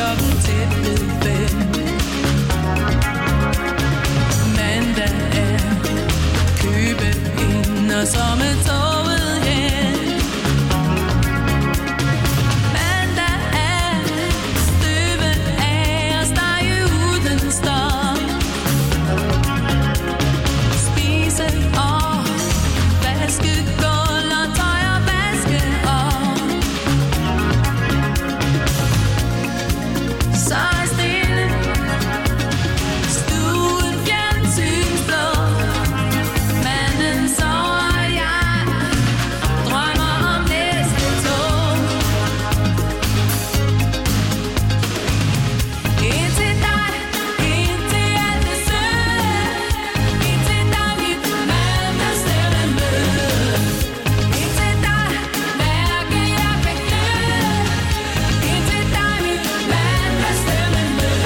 klokken tæt ved 5. Mandag er købe ind og så med toget hjem. Mandag er støve af og stege uden stop. Spise og vaske gulv og tøj og vaske op. Så stille stuen fjernsynsblå. Manden sover, jeg drømmer om næste tog. Ind til dig, ind til alt det søde. Ind til dig, mit mandagsstemme møde. Ind til dig, mærke jeg kan gløde. Ind til dig, mit mandagsstemme møde.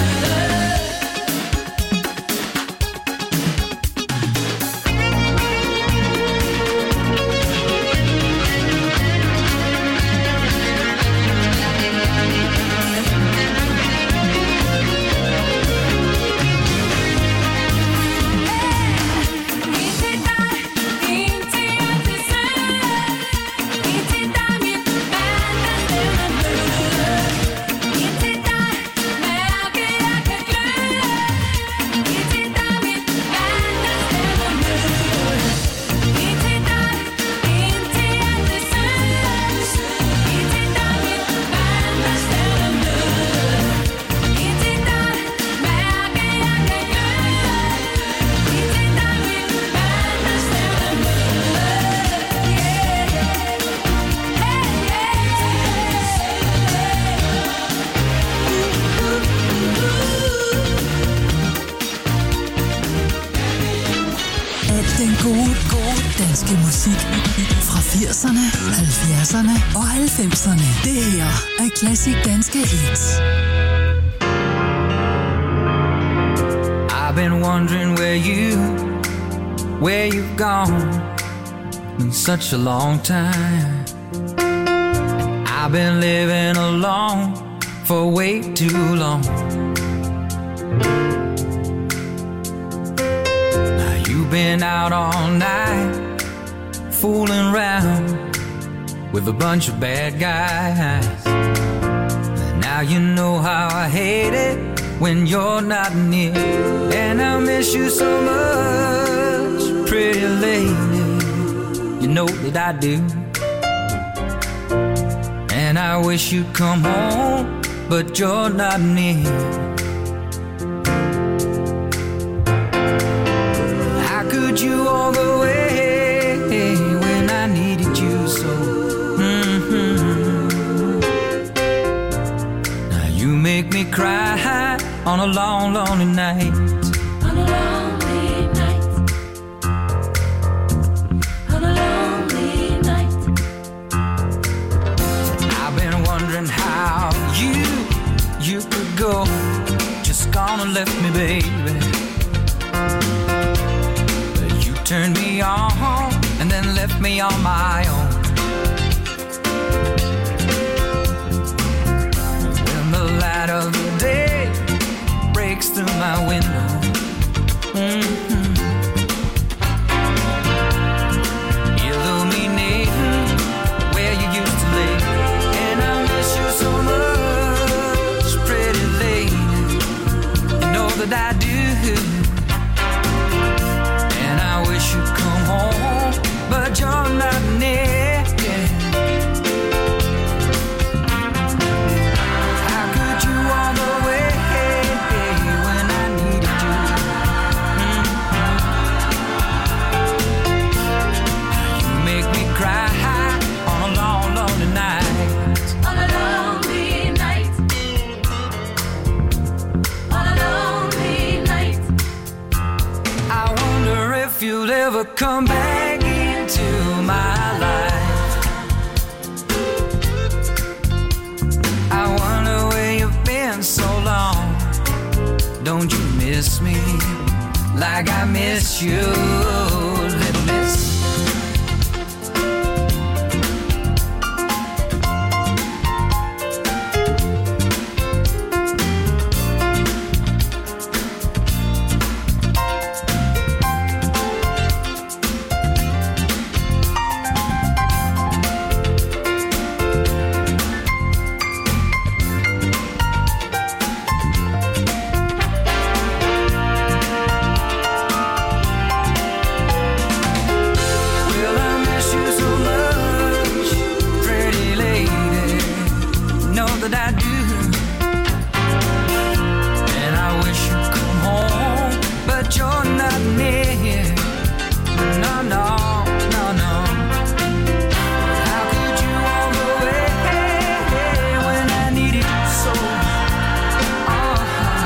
Al den gode danske musik fra 80'erne, 70'erne og 90'erne. Det her er Klassisk Danske Hits. I've been wondering where you've gone. Been such a long time. I've been living alone for way too long. Now you've been out all night, fooling around with a bunch of bad guys. And now you know how I hate it when you're not near. And I miss you so much, pretty lady. You know that I do. And I wish you'd come home, but you're not near. How could you walk away when I needed you so? Now you make me cry on a long, lonely night. On a lonely night. On a lonely night. I've been wondering how you could go, just gone and left me, baby. But you turned me on and then left me on my own. When the light of the day breaks through my window, illuminating where you used to lay. And I miss you so much, pretty lady. You know that I do. And I wish you'd come home, but you're not near. How could you walk away when I needed you? You make me cry on a long, lonely night. On a lonely night. On a lonely night. I wonder if you'll ever come back into my life. I wonder where you've been so long. Don't you miss me like I miss you, little miss? that I do. And I wish you'd come home, but you're not near. No, no, no, no. How could you walk away when I need it so? Oh,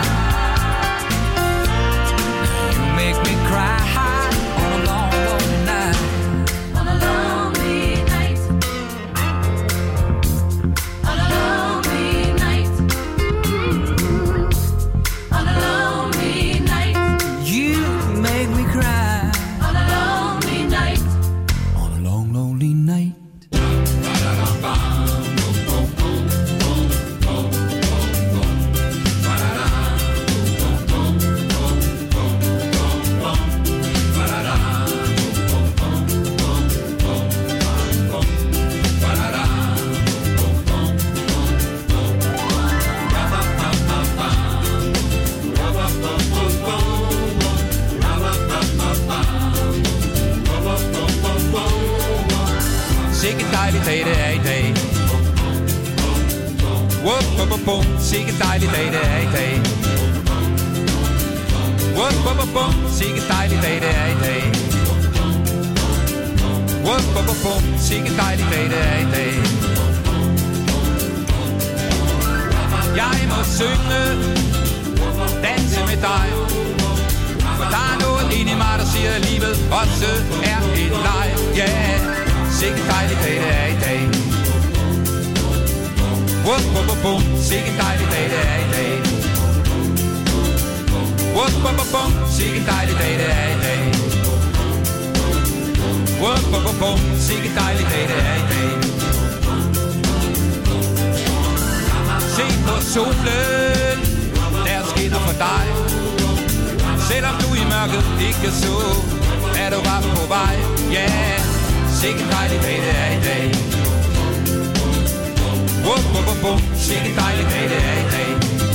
you make me cry on a long, lonely night. On a lonely night. On a lonely night. On a lonely night. You make me cry On a lonely night. on a long, lonely night. Sikke dejlig dag det er i dag. Wup, wup, wup, wup. Sikke dejlig dag det er i dag. Wup, wup, wup, wup. Sikke dejlig dag det er i dag. Wup, wup, wup, wup. Sikke dejlig dag det er i dag. Jeg må synge, danse med dig. For der er noget inde i mig, der siger, at livet også er en leg. Yeah. Sikke dejlig dag det er i dag. Wup, wup, wup, wup. Sikke dejlig dag det er i dag. Wup, wup, wup, wup. Sikke dejlig dag det er i dag. Wup, wup, wup, wup. Sikke dejlig dag det er i dag. Se på solen, der skinner for dig. Selvom du i mørket ikke så, er du bare på vej. Yeah. Sikke dejlig dag det er i dag. Wup, wup, wup, wup. Sikke dejlig dag det er i dag.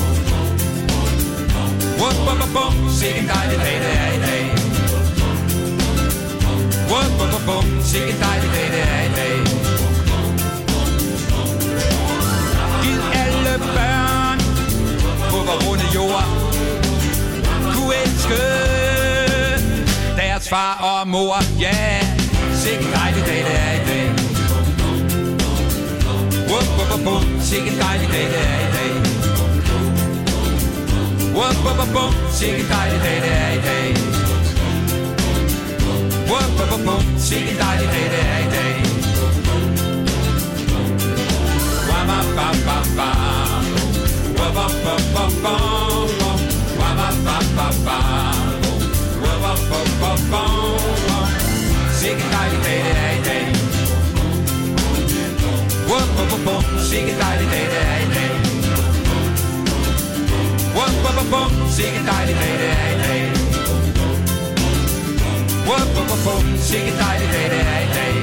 Wup, wup, wup, wup. Sikke dejlig dag det er i dag. Wup, wup, wup, wup. Sikke dejlig dag det er i dag. Giv alle børn på vor runde jord kunne elske deres far og mor. Yeah. Sikke dejlig dag det er i dag. Wup, wup, wup, wup. Sikke dejlig dag det er i dag. Wup, wup, wup, wup. Sikke dejlig dag det er i dag. Wup, wup, wup, wup. Sikke dejlig dag det er i dag. Wam, bam, bam, bam, bam. Wup, wup, wup, wup, wup. Wam, bam, bam, bam, bam. Wup, wup, wup, wup, wup. Sikke dejlig dag det er i dag. Wup, wup, wup, wup. Sikke dejlig dag det er i dag. Wup, wup, wup, wup. Sikke dejlig dag det er i dag. Wup, wup, wup, wup. Sikke dejlig dag det er i dag.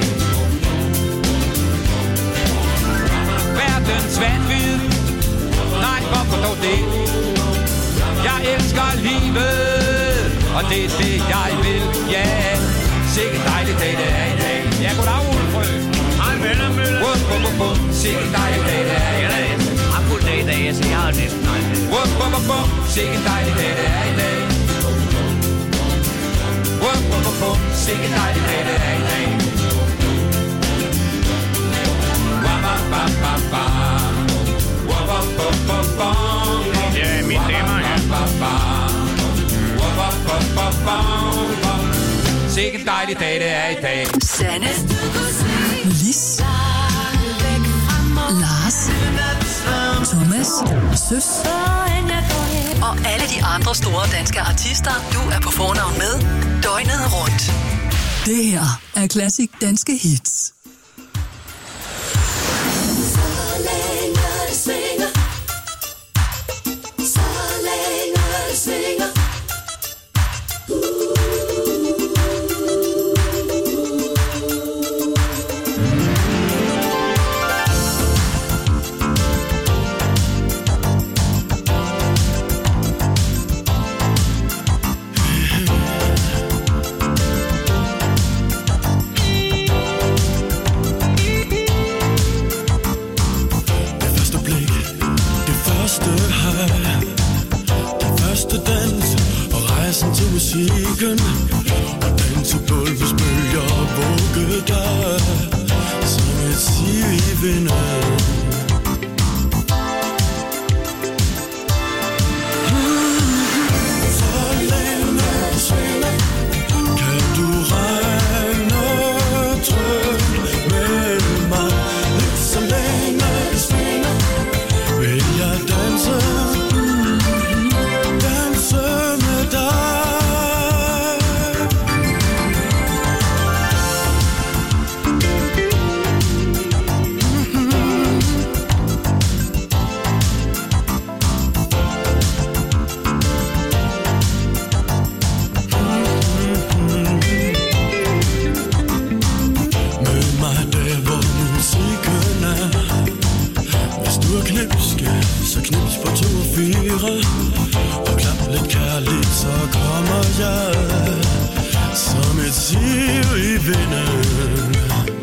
Verdens vanvid. Nej, hvorfor dog det? Jeg elsker livet, og det er det jeg vil. Ja, yeah. Sikke dejlig dag det er i dag. Ja, goddag, Ulfrø. Hej, venner, Møller. Wup, wup, wup, wup. Sikke dejlig dag det er i dag. Jeg har fuld dag i dag, så jeg har næsten aldrig. Wup, wup, wup, wup. Sikke dejlig dag det er i dag. Wup, wup, wup, wup. Sikke dejlig dag det er i dag. Wam, bam, bam, bam, bam. Wup, wup, wup, wup, wup. Ja, mit stemmer, ja. Sikke dejlig dag det er i dag. Sanne, Lis, Lars, Thomas, Søs og alle de andre store danske artister, du er på fornavn med døgnet rundt. Det her er Classic Danske Hits. første hej, den første dans og rejsen til musikken, og dansegulvets bølger vugge dig som et siv i vinden. Og klap lidt kærligt, så kommer jeg som et siv i vinden.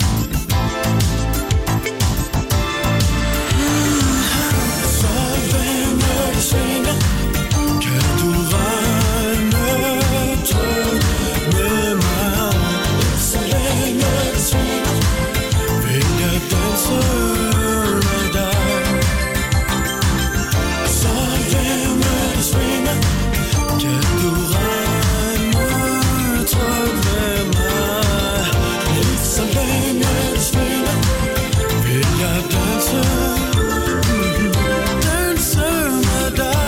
Så længe det svinger, kan du regne trygt med mig. Så længe det svinger, vil jeg danse med dig. Kan du regne trygt med mig? Lige så længe det svinger, vil jeg danse med dig.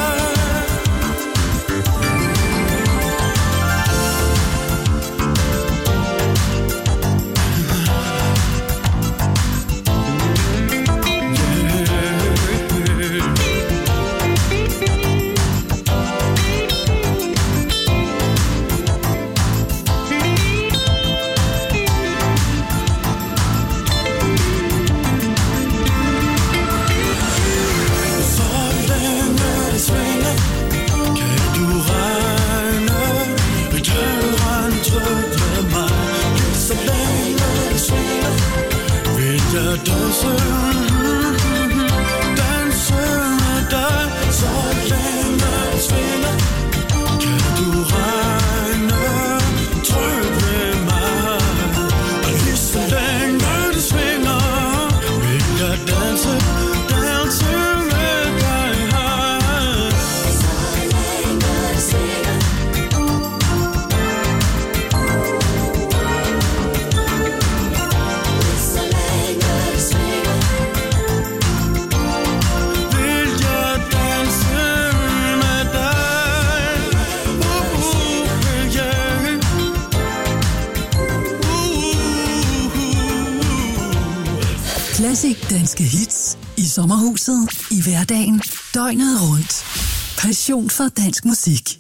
Classic danske hits i sommerhuset, i hverdagen, døgnet rundt. Passion for dansk musik.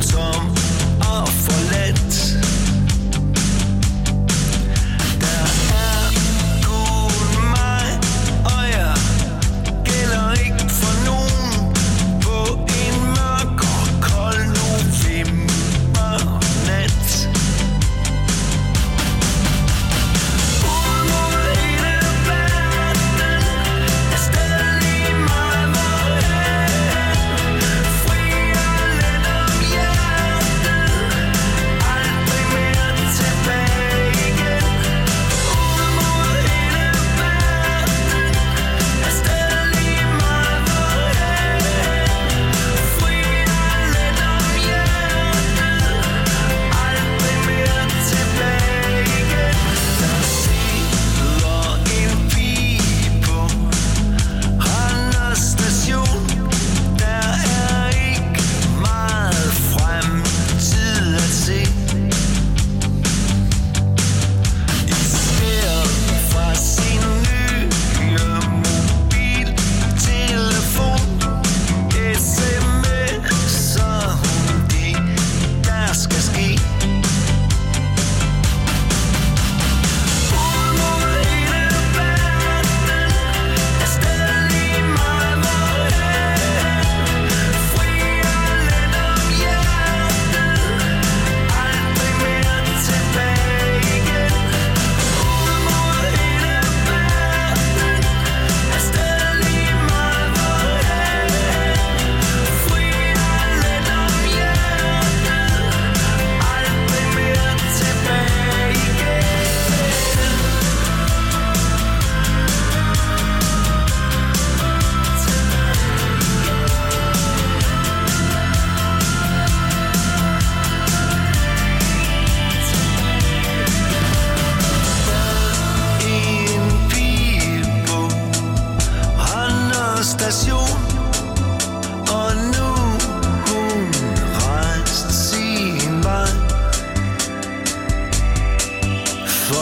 Der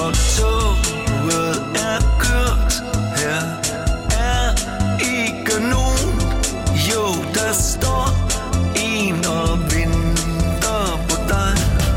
når toget er kørt. Her er ikke nogen. Jo, der står en og venter på dig.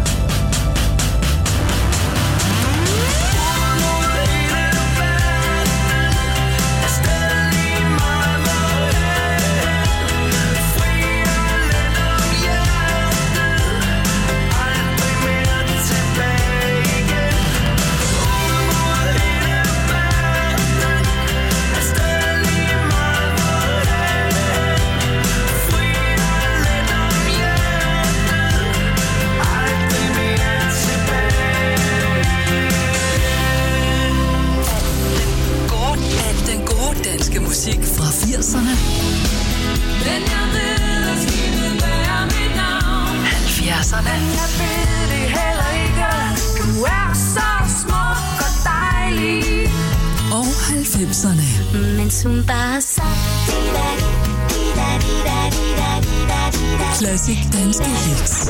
Musik fra 80'erne. Men jeg ved, at skibet bærer mit navn. 70'erne. Men jeg ved det heller ikke. Du er så smuk og dejlig. Og 90'erne. Mens hun bare sang. Classic danske hits.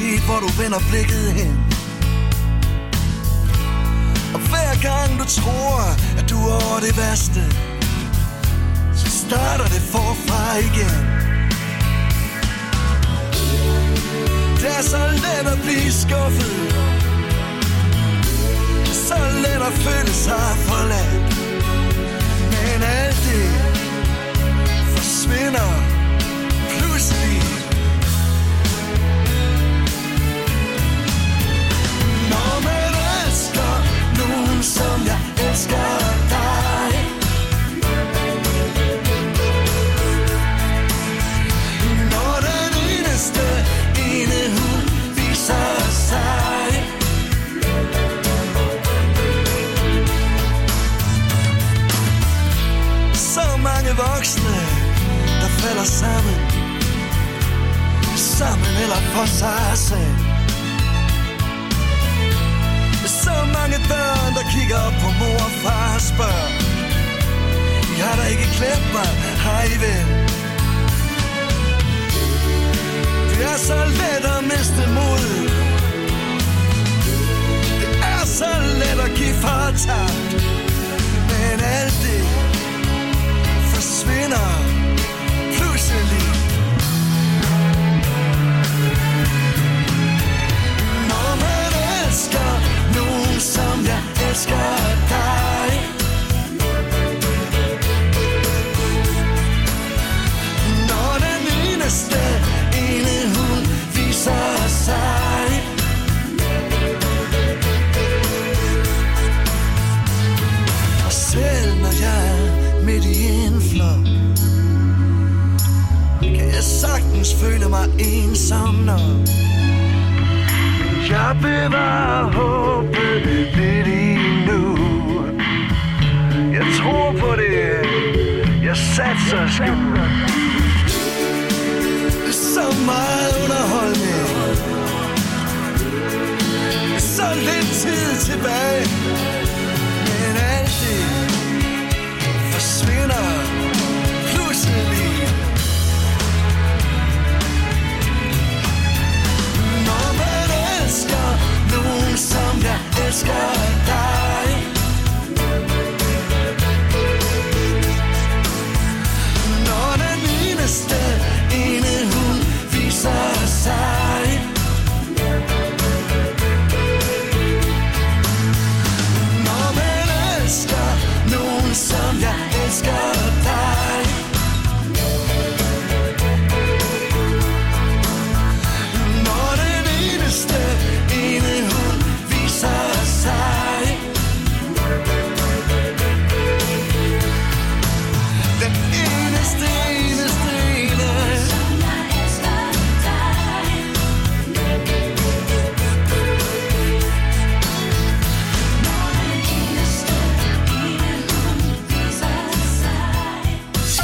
Uanset hvor du vender blikket hen. Og hver gang du tror at du er over det værste, så starter det forfra igen. Det er så let at blive skuffet, så let at føle sig forladt. Men alt det forsvinder pludselig. Når man elsker nogen, som jeg elsker dig, når den eneste ene hun viser sig, så mange voksne, der falder sammen, sammen eller for sig selv. Så mange børn, der kigger op på mor og far og spørger: I har da ikke glemt mig, har I vel? Det er så let at miste mod. Det er så let at give fortabt. Men alt det forsvinder pludselig. Når man elsker nogen, som jeg elsker dig, når den eneste ene hun viser sig, og selv når jeg er midt i en flok, kan jeg sagtens føle mig ensom nok. Jeg bevarer håbet lidt endnu. Jeg tror på det. Jeg satser sgu. Så meget underholdning, så lidt tid tilbage, men alt det forsvinder pludselig. Når man elsker nogen, som jeg elsker dig, når den eneste ene hun viser sig, når man elsker nogen, som jeg elsker dig, når den eneste ene hun viser sig, den eneste ene som jeg elsker dig, når den eneste ene hun viser sig.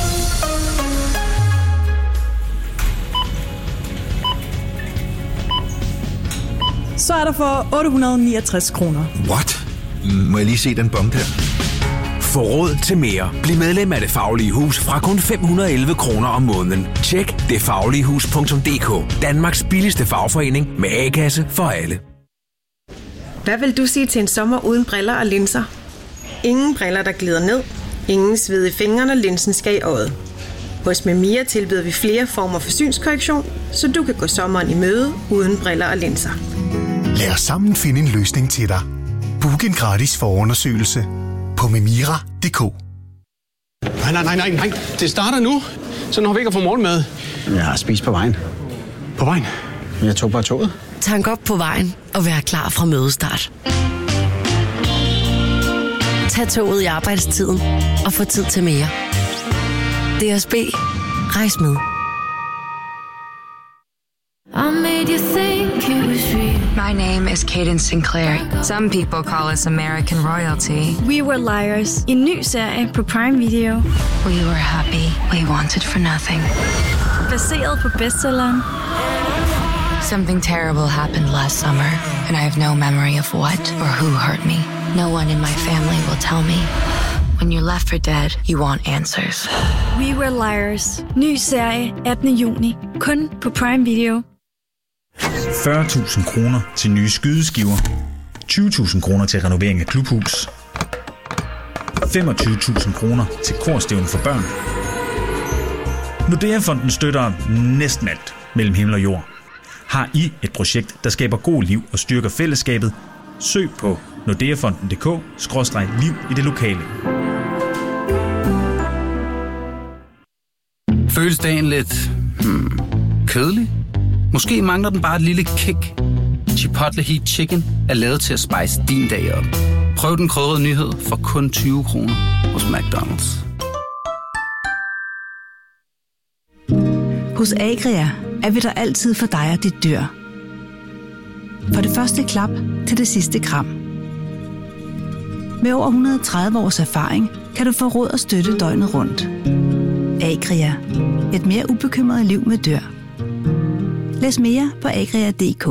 Så er der for 869 kroner. What? Må jeg lige se den bong der? Få råd til mere. Bliv medlem af Det Faglige Hus fra kun 511 kroner om måneden. Tjek detfagligehus.dk. Danmarks billigste fagforening med A-kasse for alle. Hvad vil du sige til en sommer uden briller og linser? Ingen briller, der glider ned. Ingen sved i fingrene, når linsen skal i øjet. Hos Memia tilbyder vi flere former for synskorrektion, så du kan gå sommeren i møde uden briller og linser. Lad os sammen finde en løsning til dig. Book en gratis forundersøgelse på memira.dk. Nej. Det starter nu. Så når vi ikke har fået morgenmad. Jeg har spist på vejen. På vejen? Jeg tog bare toget. Tank op på vejen og vær klar fra mødestart. Tag toget i arbejdstiden og få tid til mere. DSB. Rejs med. I made you think it was real. My name is Cadence Sinclair. Some people call us American royalty. We Were Liars. En ny serie på Prime Video. We were happy. We wanted for nothing. Baseret på bestselleren. Something terrible happened last summer, and I have no memory of what or who hurt me. No one in my family will tell me. When you're left for dead, you want answers. We Were Liars. Ny serie 18. juni. Kun på Prime Video. 40.000 kroner til nye skydeskiver, 20.000 kroner til renovering af klubhus, 25.000 kroner til korstævne for børn. Nordea-fonden støtter næsten alt mellem himmel og jord. Har I et projekt, der skaber god liv og styrker fællesskabet? Søg på nordeafonden.dk/liv i det lokale. Føles dagen lidt kedelig? Måske mangler den bare et lille kick. Chipotle Heat Chicken er lavet til at spice din dag op. Prøv den krydrede nyhed for kun 20 kroner hos McDonald's. Hos Agria er vi der altid for dig og dit dyr. For det første klap til det sidste kram. Med over 130 års erfaring kan du få råd og støtte døgnet rundt. Agria. Et mere ubekymret liv med dyr. Læs mere på agria.dk.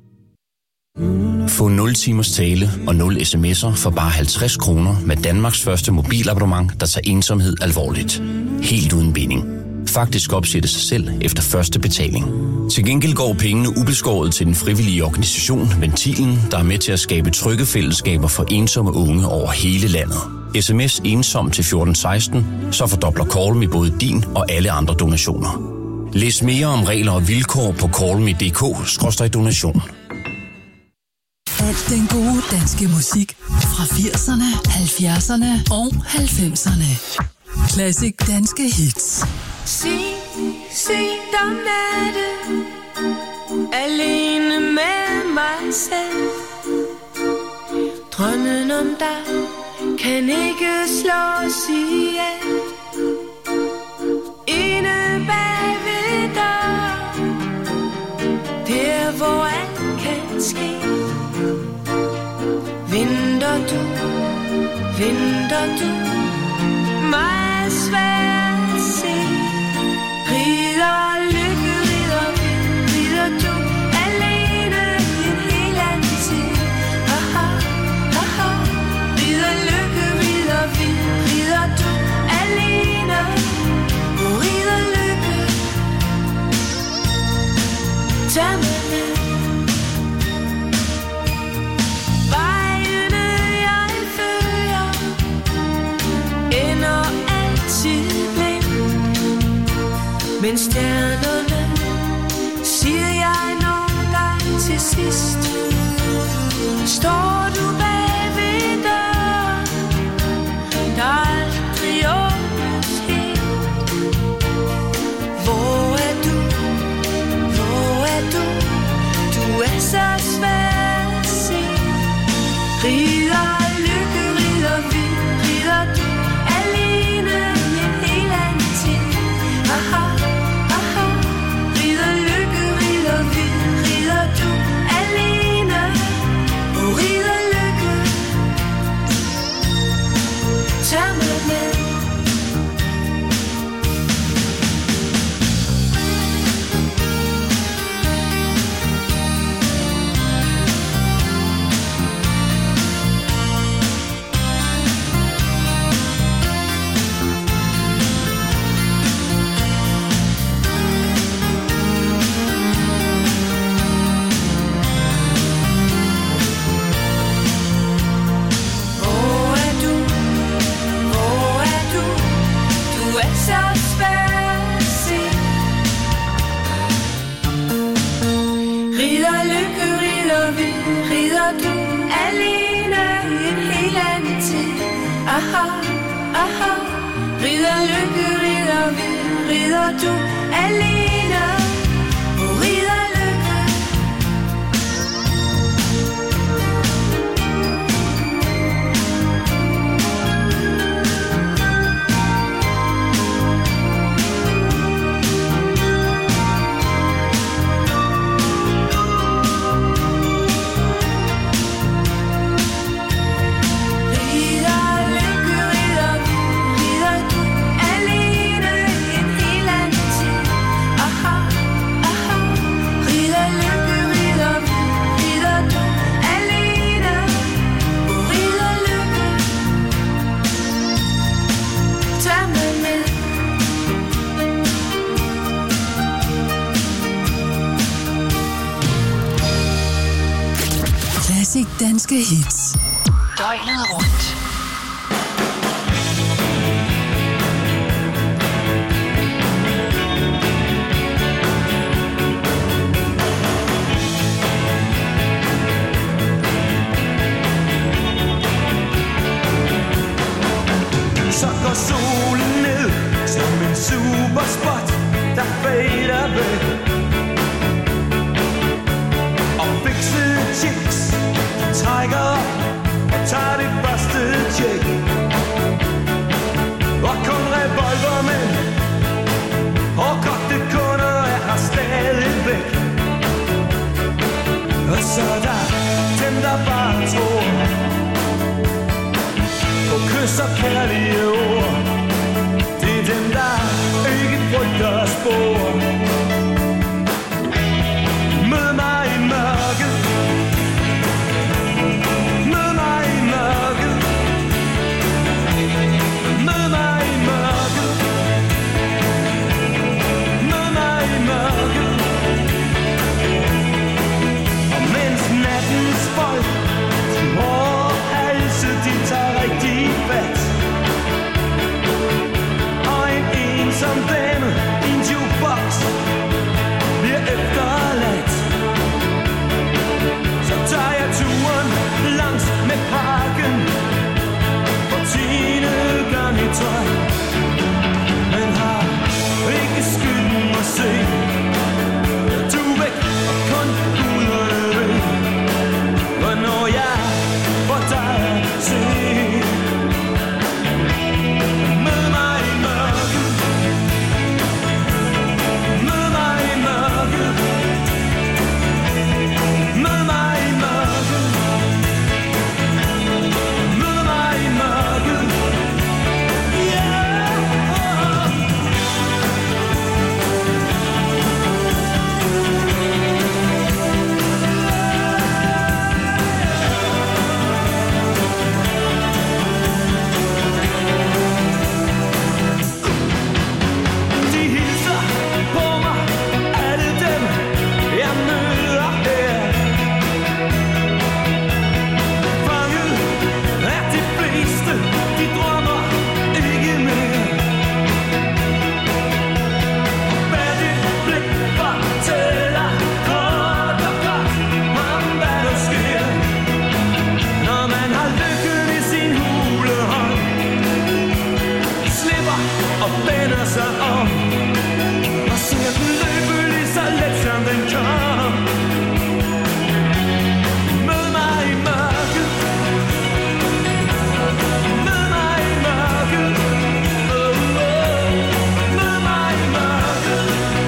Få 0 timers tale og 0 sms'er for bare 50 kroner med Danmarks første mobilabonnement, der tager ensomhed alvorligt. Helt uden binding. Faktisk opsætte sig selv efter første betaling. Til gengæld går pengene ubeskåret til den frivillige organisation Ventilen, der er med til at skabe trygge fællesskaber for ensomme unge over hele landet. SMS ensom til 1416, så fordobler Call Me både din og alle andre donationer. Læs mere om regler og vilkår på callme.dk/donation. Al den gode danske musik fra 80'erne, 70'erne og 90'erne. Classic danske hits. Sent om natten, alene med mig selv. Drømmen om dig kan ikke slås ihjel. Inde bag ved døren, der hvor alt kan ske. Venter du mig svært at se. Rider lykke, rider du alene i en hel anden tid. Aha, aha. Rider lykke, rider du alene. Rider lykke. Tag mig med. Vejene jeg følger ender altid blind. Men stjernerne siger jeg når dig til sidst. Står du bag ved døren, der aldrig åbnes helt. Hvor er du? Du er så svær at se. Rider lykke, rider du alene i en hel anden tid. Aha. Rider du alene. Rider lykke. Tag mig med. Aha, rider lykke, rider du alene. Rider lykke. Aha, Classic danske hits. Døgnet rundt. Så går solen ned som en superspot, der fader væk. Og fikset chicks trækker op og tager det første tjek. Og kun revolvermænd og kogte kunder er her stadigvæk. Og så der dem, der bare tror på kys og kærlige ord. Det er dem, der ikke frygter spor. Mød mig i mørket. Mød mig i mørket. Mød mig i mørket. Mød mig i mørket. Og mens nattens folk, de hårde halse, de tager rigtig fat. Og en ensom dame i en jukebox bliver efterladt. Så tager jeg turen langs med parken for 10. gang i tøj. Men har ikke skylden at se. Du er væk og kun guderne ved, hvornår jeg får dig at se. Mød mig i mørket. Mød mig i mørket. Mød mig i mørket. Mød mig i mørket. De hilser på mig, alle dem jeg møder her. Fanget er de fleste, de drømmer ikke mere. Og bær dit blik fortæller kort og klart om hvad der sker, når man har lykken i sin hulehånd. Slipper og vender sig om og ser den løbe lige så let som den kom. Mød mig i mørket. Mød mig i mørket. Mød mig i mørket.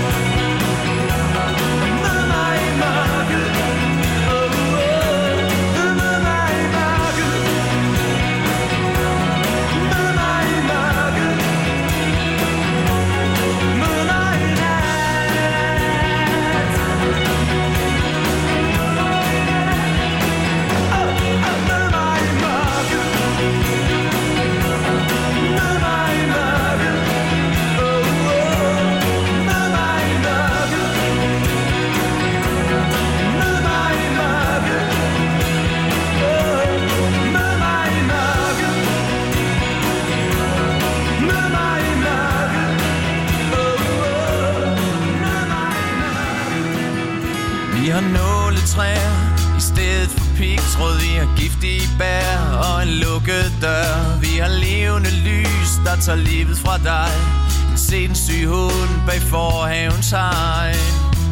Mød mig i mørket. Mød mig i mørket. Mød mig i mørket. Mød mig i nat. Mød mig i mørket. Mød mig i mørket. Mød mig i mørket. Mød mig i mørket. Mød mig i mørket. Mød mig i mørket. Vi har nåletræer i stedet for pigtråd. Vi har giftige bær og en lukket dør. Vi har levende lys, der tager livet fra dig. Se den syge hund bag forhavens hegn.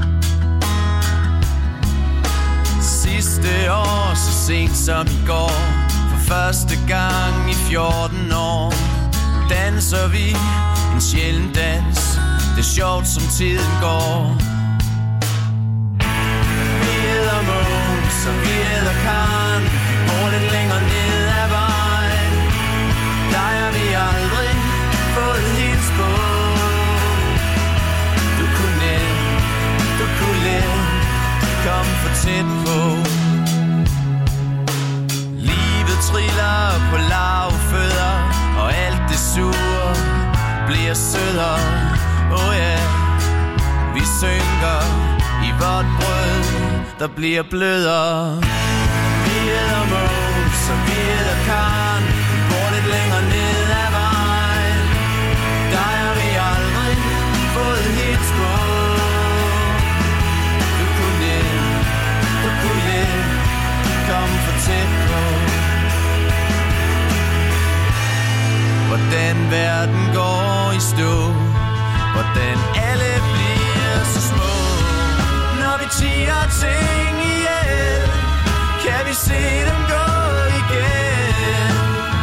Sidste år, så sent som i går, for første gang i 14 år, danser vi en sjælden dans. Det er sjovt, som tiden går. Vi hedder Måns, og vi hedder Karen. Vi bor lidt længere ned ad vejen. Der har vi aldrig fået hils på. Du kunne komme for tæt på. Livet triller på lavfødder, og alt det sure bliver sødere. Oh yeah, vi synker i vort brød, der bliver blødere. Vi så vidt jeg kan. Går lidt længere ned ad vejen. Der er vi aldrig fået helt på. Du kunne komme for tæt på. Hvordan verden går i stå. Hvordan alle bliver så små. Når vi tiger ting ihjel, kan vi se dem gå igen.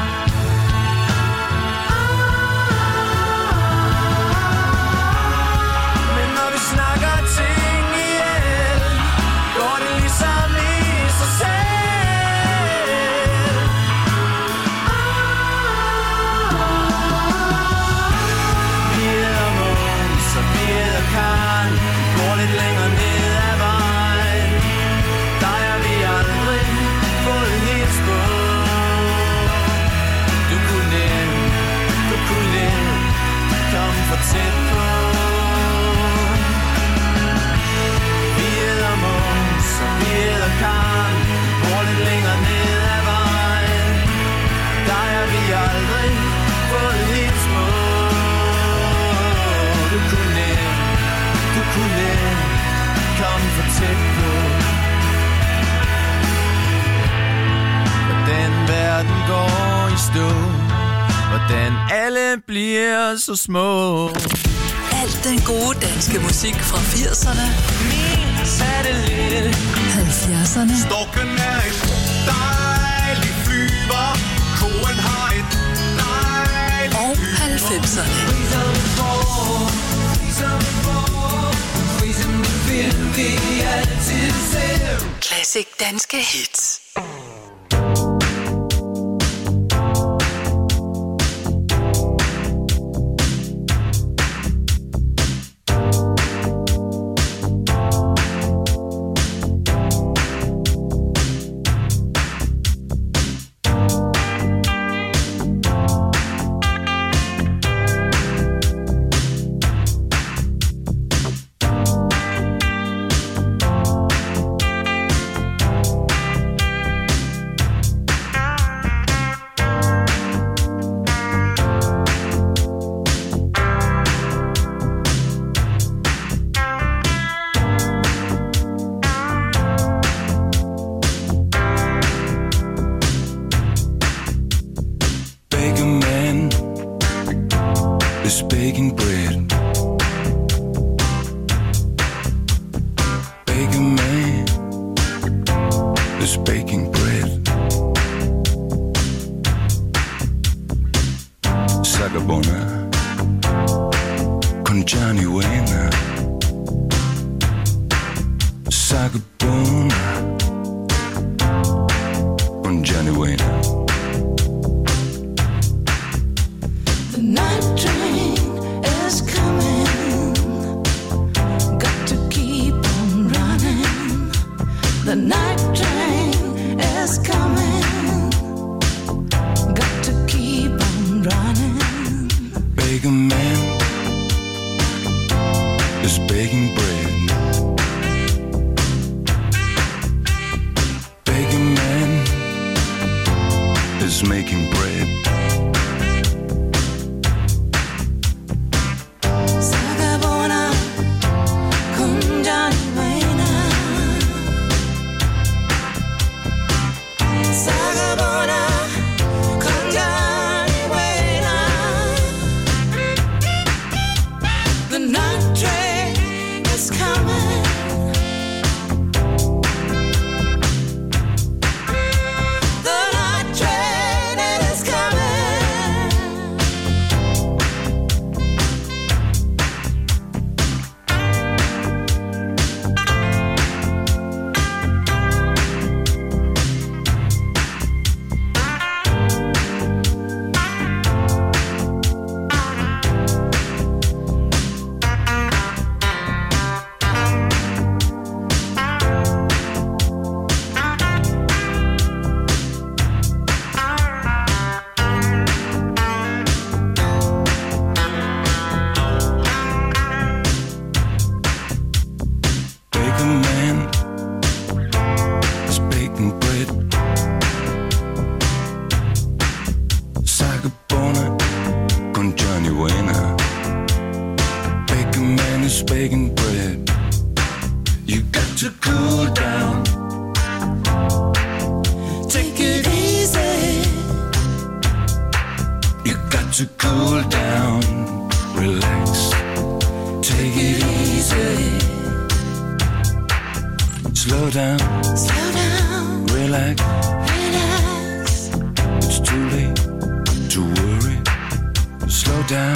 Men når vi snakker ting ihjel, går det ligesom i sig selv. Vi er vågen, så vidt jeg kan. Går lidt længere ned ad vejen. Der er vi aldrig fået helt spå. Du kunne komme for tæt på. Vi æder mås, så vidt jeg kan. Går lidt længere ned ad vejen. Der er vi aldrig fået helt små. Du kunne komme for tæt på. Hvordan verden går i stå. Hvordan alle bliver så små. Alt den gode danske musik fra 80'erne, Min satellit 70'erne Storken er en dejlig flyver. Koen har et dejligt og 90'erne. Classic danske hits. Coming. Cool down, relax, take it easy. Slow down, relax. It's too late to worry. Slow down,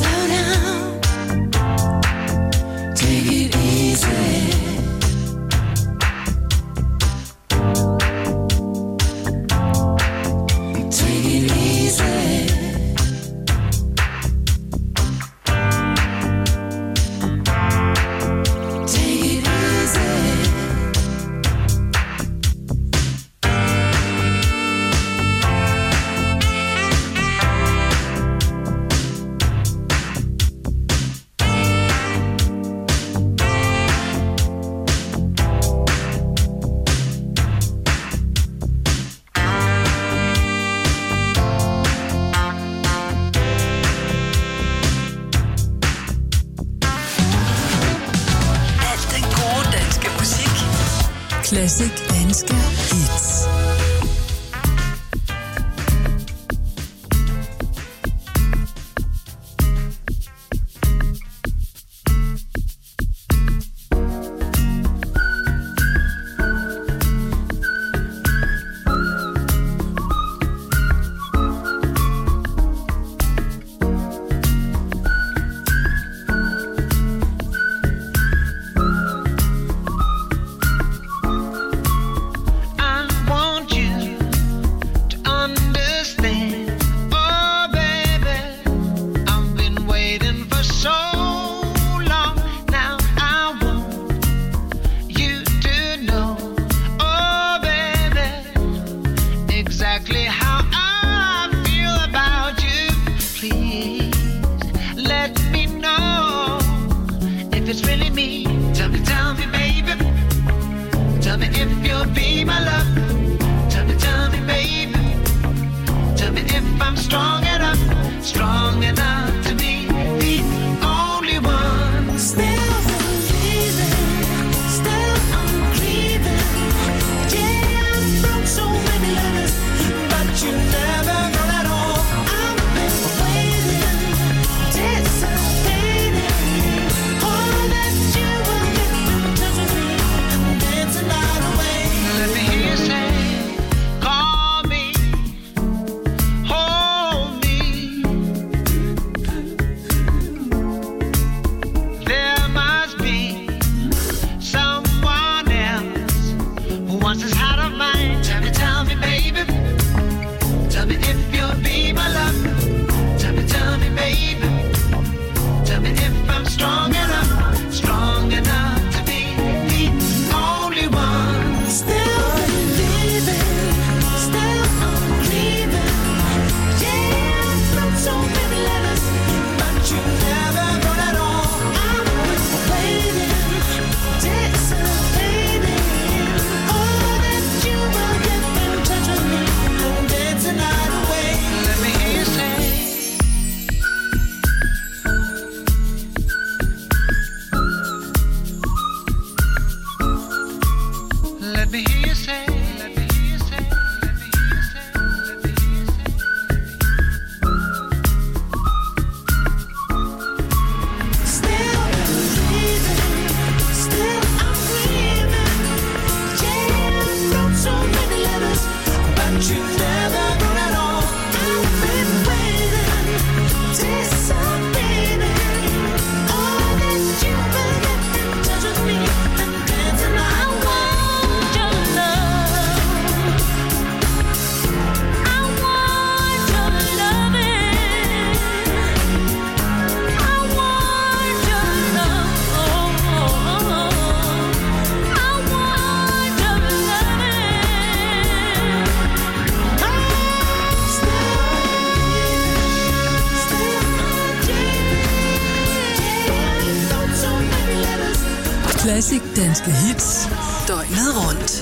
take it easy. Classic danske hits. Classic danske hits. Døgnet rundt.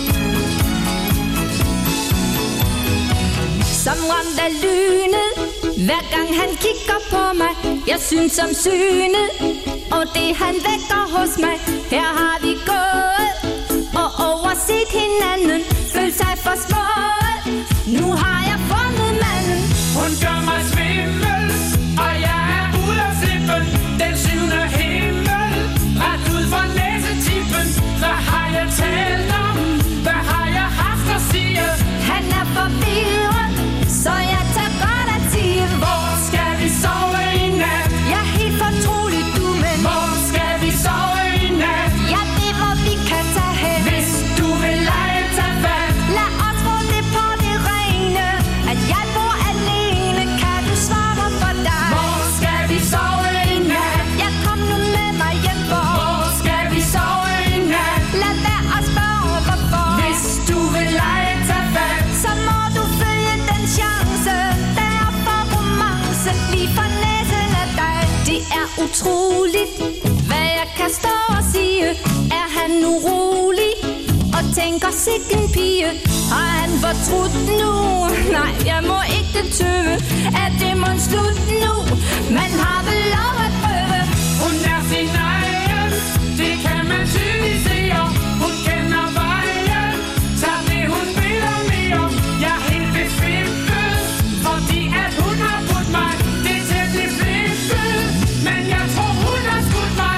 Som ramt af lynet Hver gang han kigger på mig, jeg synes som synet. Og det han vækker hos mig, her har vi gået og overset hinanden, følt sig for små. Nu har jeg fundet manden. Hun gør mig svimmel, og jeg er ude af flippen. Den syvende himmel, ret ud fra næsetippen. Hvad har jeg talt om? Hvad har jeg haft at sige? Han er forvirret, så jeg tager godt at sige. Hvor skal vi sove i nat? Jeg er helt fortrolig, du, men hvor skal vi sove i nat? Jeg ved, hvor vi kan tage hen. Hvis du vil lege, tag fat. Lad os få det på det rene, at jeg bor alene. Kan du svare mig for dig? Hvor skal vi sove i nat? Jeg kom nu med mig hjem, hvor skal vi sove i nat? Lad være at spørge hvorfor. Hvis du vil lege, tag fat. Så må du følge den chance, der er for romance lige for næsen af dig. Det er utroligt, hvad jeg kan stå og sige. Er han urolig og tænker sikken pige? Har han fortrudt nu? Nej, jeg må ikke tøve. Er det mon slut nu? Man har vel lov at prøve. Hun er sin egen, det kan man tydeligt se. Hun kender vejen, så det hun vil og mere. Jeg er helt befippet, fordi at hun har brudt mig. Det er tætligt flippet, men jeg tror hun har skudt mig.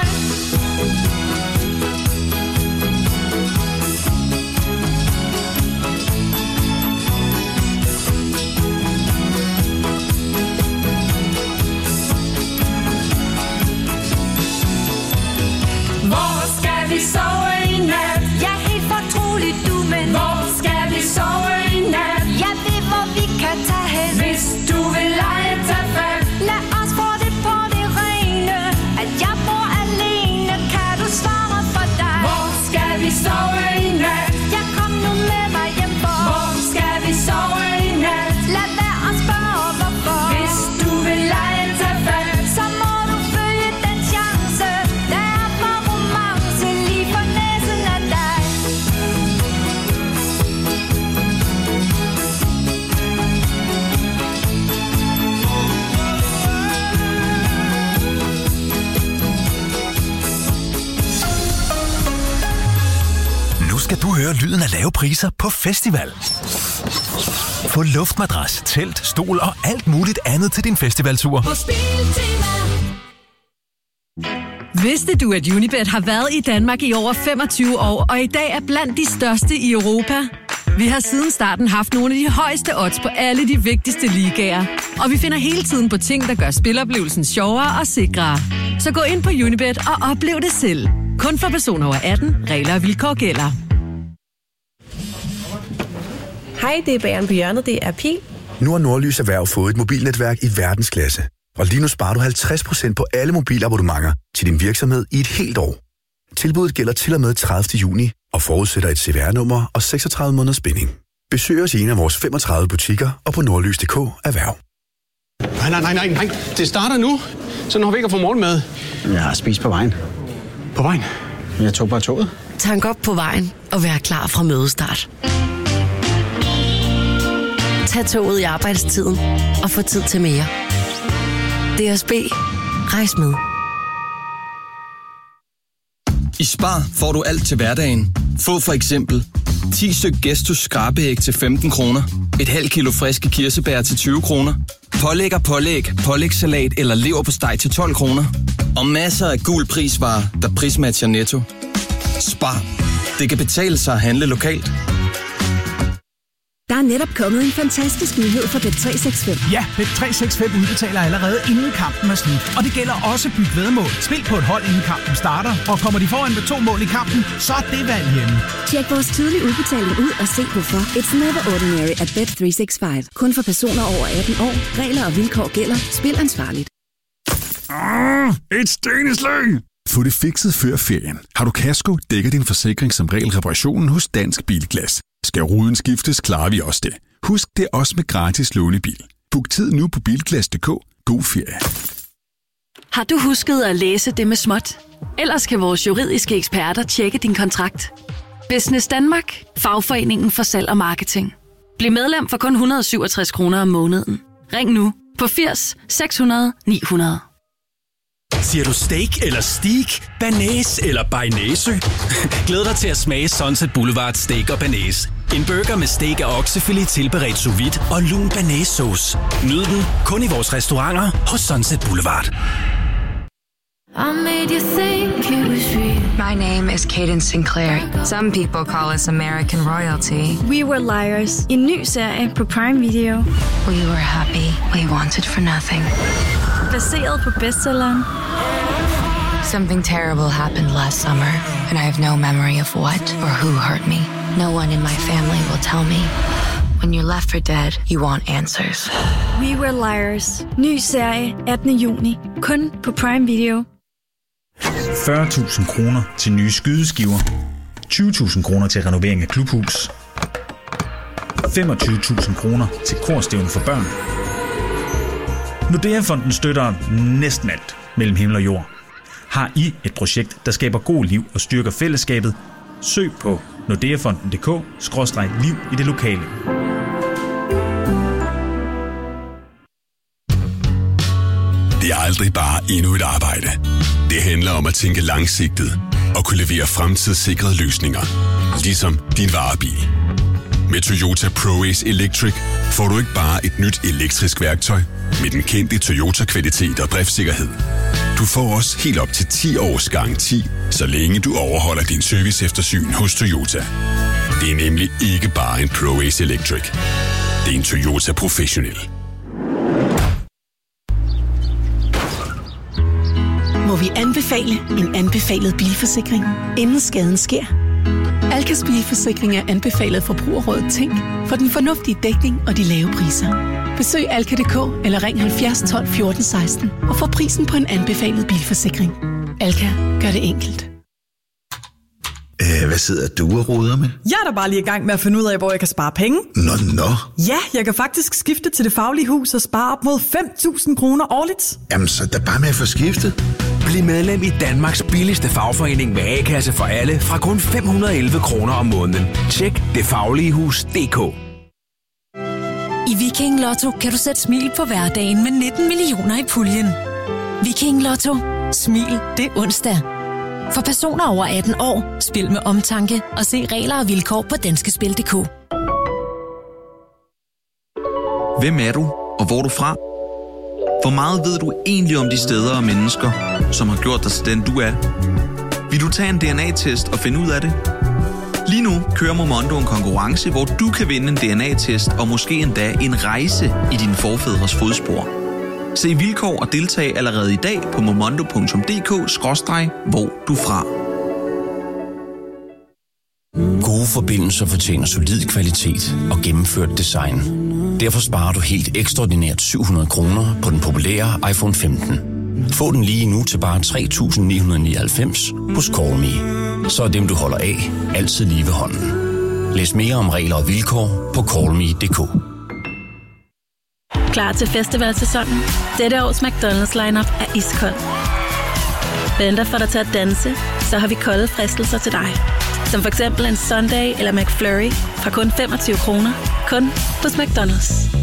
Hvor skal vi sove i nat? Jeg er helt fortrolig, du, men hvor skal vi sove i nat? Jeg ved, hvor vi kan tage hen. Hvis du vil lege, tag fat. Lad os få det på det rene, at jeg bor alene. Kan du svare mig for dig? Hvor skal vi sove i nat? Jeg kom nu med mig hjem, hvor skal vi sove i nat? Lad være at spørge hvorfor. Hvis du vil lege, tag fat. Så må du følge den chance, der er for romance lige for næsen af dig. Nu skal du høre lyden af lave priser på festival. Få luftmadras, telt, stol og alt muligt andet til din festivaltur. Vidste du, at Unibet har været i Danmark i over 25 år, og i dag er blandt de største i Europa? Vi har siden starten haft nogle af de højeste odds på alle de vigtigste ligaer. Og vi finder hele tiden på ting, der gør spiloplevelsen sjovere og sikrere. Så gå ind på Unibet og oplev det selv. Kun for personer over 18. Regler og vilkår gælder. Hej, det er Bageren på hjørnet. Det er Pil. Nu har Nordlys Erhverv fået et mobilnetværk i verdensklasse. Og lige nu sparer du 50% på alle mobilabonnementer til din virksomhed i et helt år. Tilbuddet gælder til og med 30. juni og forudsætter et CVR-nummer og 36 måneders binding. Besøg os i en af vores 35 butikker og på nordlys.dk Erhverv. Nej. Det starter nu. Så når vi ikke har fået morgenmad. Jeg har spist på vejen. På vejen? Jeg tog bare toget. Tank op på vejen og vær klar fra mødestart. Tag toget i arbejdstiden og få tid til mere. DSB. Rejs med. I Spar får du alt til hverdagen. Få for eksempel 10 styk Gestus skrabeæg til 15 kroner. Et halvt kilo friske kirsebær til 20 kroner. Pålægssalat eller leverpostej til 12 kroner. Og masser af gul prisvarer, der prismatcher Netto. Spar. Det kan betale sig at handle lokalt. Der er netop kommet en fantastisk nyhed for Bet365. Ja, Bet365 udbetaler allerede inden kampen er slut. Og det gælder også byt væddemål. Spil på et hold inden kampen starter, og kommer de foran med 2 mål i kampen, så er det valg hjemme. Tjek vores tidlige udbetaling ud og se hvorfor. It's never ordinary at Bet365. Kun for personer over 18 år. Regler og vilkår gælder. Spil ansvarligt. Et steneslag! Få det fikset før ferien. Har du kasko, dækker din forsikring som regel reparationen hos Dansk Bilglas. Skal ruden skiftes, klarer vi også det. Husk, det er også med gratis lånebil. Book tid nu på Bilglas.dk. God ferie. Har du husket at læse det med småt? Ellers kan vores juridiske eksperter tjekke din kontrakt. Business Danmark. Fagforeningen for salg og marketing. Bliv medlem for kun 167 kroner om måneden. Ring nu, på 80 600 900. Siger du steak eller steak, banæs eller bearnaise? Glæd dig til at smage Sunset Boulevard Steak og Banæs. En burger med steak og oksefilet tilberedt sous vide og lun banæssauce. Nyd den kun i vores restauranter hos Sunset Boulevard. I made you think it was real. My name is Cadence Sinclair. Some people call us American royalty. We Were Liars. En ny serie på Prime Video. We were happy. We wanted for nothing. Baseret på bestselleren Something terrible happened last summer, and I have no memory of what or who hurt me. No one in my family will tell me. When you're left for dead, you want answers. We Were Liars. Ny serie 18. juni. Kun på Prime Video. 40.000 kroner til nye skydeskiver, 20.000 kroner til renovering af klubhus, 25.000 kroner til korstævne for børn. Nordea-fonden støtter næsten alt mellem himmel og jord. Har I et projekt, der skaber god liv og styrker fællesskabet? Søg på nordeafonden.dk/liv i det lokale. Det er aldrig bare endnu et arbejde. Det handler om at tænke langsigtet og kunne levere fremtidssikrede løsninger. Ligesom din varebil. Med Toyota ProAce Electric får du ikke bare et nyt elektrisk værktøj med den kendte Toyota-kvalitet og driftssikkerhed. Du får også helt op til 10 års garanti, så længe du overholder din serviceeftersyn hos Toyota. Det er nemlig ikke bare en ProAce Electric. Det er en Toyota Professional. Må vi anbefale en anbefalet bilforsikring, inden skaden sker? Alkas bilforsikring er anbefalet Forbrugerrådet Tænk for den fornuftige dækning og de lave priser. Besøg alka.dk eller ring 70 12 14 16 og få prisen på en anbefalet bilforsikring. Alka gør det enkelt. Hvad sidder du og roder med? Jeg er da bare lige i gang med at finde ud af, hvor jeg kan spare penge. Nå. Ja, jeg kan faktisk skifte til Det Faglige Hus og spare op mod 5.000 kroner årligt. Jamen, så er bare med at få skiftet. Bliv medlem i Danmarks billigste fagforening med A-kasse for alle fra kun 511 kroner om måneden. Tjek detfagligehus.dk. I Viking Lotto kan du sætte smil på hverdagen med 19 millioner i puljen. Viking Lotto. Smil det er onsdag. For personer over 18 år, spil med omtanke og se regler og vilkår på danskespil.dk. Hvem er du, og hvor er du fra? Hvor meget ved du egentlig om de steder og mennesker, som har gjort dig til den, du er? Vil du tage en DNA-test og finde ud af det? Lige nu kører Momondo en konkurrence, hvor du kan vinde en DNA-test og måske endda en rejse i dine forfædres fodspor. Se vilkår og deltag allerede i dag på momondo.dk/hvor du fra. Gode forbindelser fortjener solid kvalitet og gennemført design. Derfor sparer du helt ekstraordinært 700 kroner på den populære iPhone 15. Få den lige nu til bare 3.999 hos Call Me. Så er dem, du holder af, altid lige ved hånden. Læs mere om regler og vilkår på callme.dk. Klar til festivalsæsonen? Dette års McDonald's lineup er iskold. Venter for dig til at danse, så har vi kolde fristelser til dig. Som for eksempel en Sunday eller McFlurry fra kun 25 kroner. Kun hos McDonald's.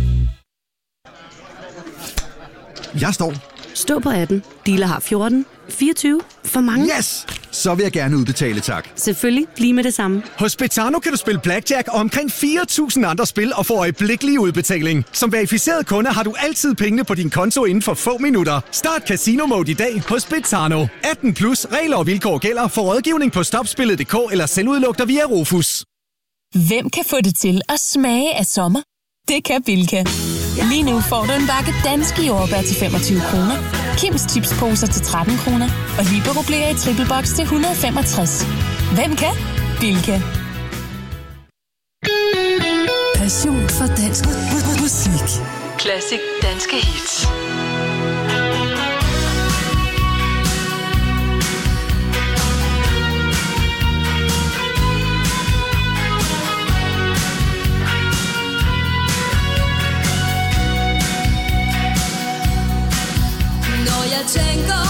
Jeg står. Stå på 18. Dealer har 14. 24. For mange. Yes! Så vil jeg gerne udbetale, tak. Selvfølgelig. Lige med det samme. Hos Betano kan du spille blackjack og omkring 4.000 andre spil og få øjeblikkelig udbetaling. Som verificeret kunde har du altid pengene på din konto inden for få minutter. Start Casino Mode i dag hos Betano. 18 plus regler og vilkår gælder for rådgivning på stopspillet.dk eller selvudlugter via Rufus. Hvem kan få det til at smage af sommer? Det kan Bilka. Lige nu får du en bakke danske jordbær til 25 kroner, Kims chipsposer til 13 kroner og Libero Blære i triple box til 165. Hvem kan? Bilka. Passion for dansk musik. Classic danske hits. Jeg tænker,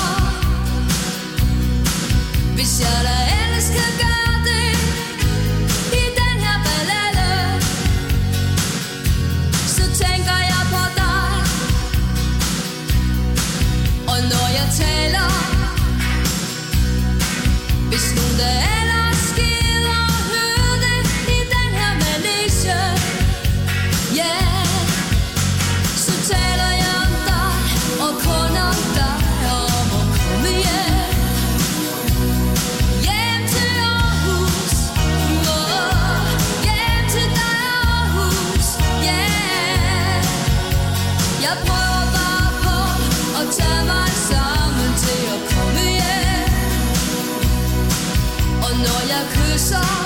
hvis jeg da ellers kan gøre det i den her ballade, så tænker jeg på dig det ellers sker og høre det i den her manege. Yeah, så taler jeg om dig og kun om dig, om at komme hjem. Hjem til Aarhus, hjem til dig Aarhus, yeah. Jeg prøver bare på at tage mig sammen til at komme hjem. Og når jeg kysser